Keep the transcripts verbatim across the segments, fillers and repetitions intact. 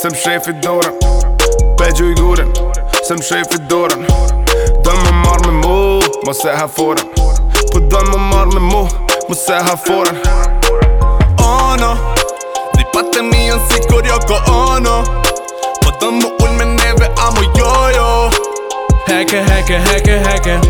Sem shef i dorën Begju i gurin Sem shef i dorën Dën më marrë me mu Mos e ha forën Po dën më marrë me mu Mos e ha forën Oh no Di patë mi janë si kur jo ko ono Po dën më ull me neve amo jojo Heke, heke, heke, heke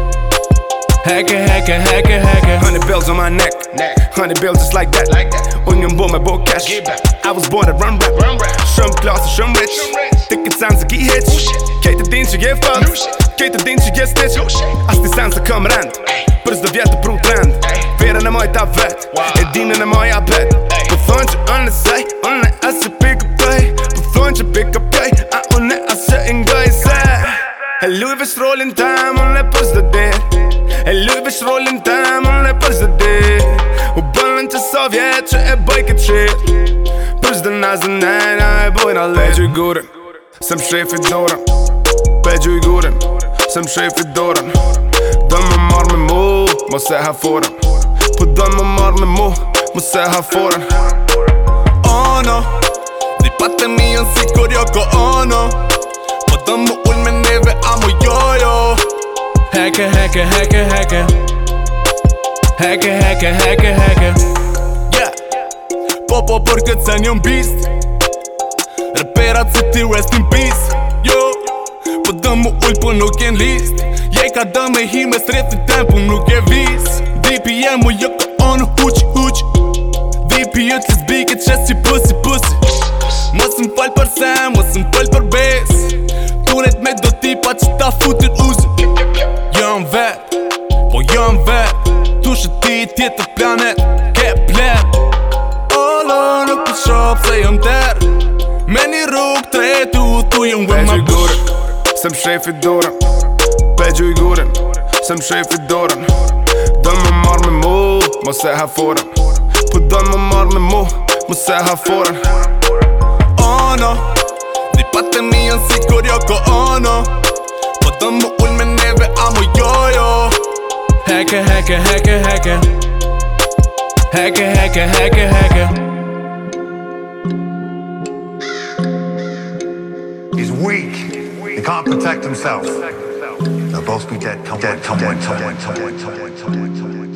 Heke, heke, heke, heke Hundred bills on my neck Hundred bills just like that Unë jëm bo me bo cash I was born to run rap Shumë klasë, shumë rich Tik it sounds like he hits Kejtë din që je fuck Kejtë din që je stitch As ti sen se këm rend Për s'do vjetë të pru trend Verën e moj ta vet E dinën e moj a bet Po thonë që unë e sej Unë e asë pick up play Po thonë që pick up play A unë e asë e ngaj se E luj vesh rollin tem Unë e për s'do dir E luj vesh rollin tem Unë e për s'do dir U bëllën që sa vjetë që e bëj këtë shit Për s'do nazën e na e bojna lit Begju i gurin Sem shef i dorën Begju i gurin Sem shef i dorën Dën më marrë me mu Mos e ha forën Po dën më marrë me mu Mos e ha forën Oh no Di patë mi janë si kur jo ko ono Po dën më ull me neve amo jojo Heke, heke, heke, heke Heke, heke, heke, heke Yeah Po po për këtë sen jom beast Reperat si ti rest in peace Yo Po dën më ull po nuk jen list Je ka dën me hi me streth në tempo nuk e vis D P M mu jo ko ono huq huq D P jët lesbike qes si pussy pussy Mos m'fall për sen, mos m'fall për bes Tunet me do tipa që ta futin uzi Jëm vet, po jëm vet Tu shë ti tjetër planet, ke plan Olo nuk të shop se jëm der Me një rrug tretu, tu jëm with my bush Sem shef i dorën Begju i gurin Sem shef i dorën Dën më marrë me mu Mos e ha forën Po dën më marrë me mu Mos e ha forën Oh no Di patë mi janë si kur jo ko ono Po dën më ull me neve amo jojo Heke, heke, heke, heke Heke, heke, heke, heke He's weak. He can't protect himself. They'll both be dead. Come dead. Come dead. Come dead. Come dead. Come dead. Come dead.